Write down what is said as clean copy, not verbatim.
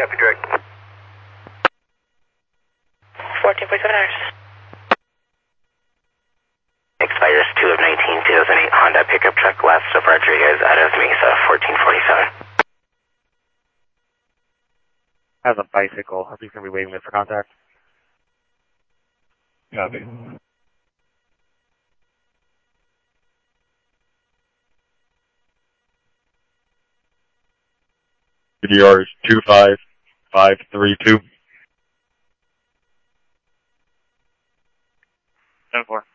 Copy direct. 14.7 hours. Expires 2 of 19, 2008 Honda pickup truck, last of Rodriguez out of Mesa, 1447. Has a bicycle. I think he's going to be waiting there for contact. Copy. PDR is 25532. 10-4.